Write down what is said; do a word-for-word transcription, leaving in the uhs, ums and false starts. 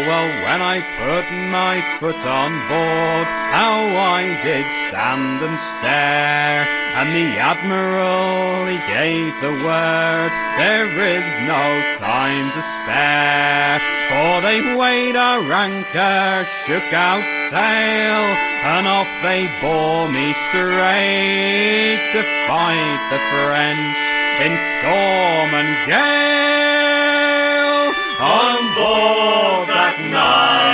well, when I put my foot on board, how I did stand and stare. And the Admiral, he gave the word, there is no time to spare. For they weighed our anchor, shook out sail, and off they bore me straight to fight the French in storm and gale. On board that night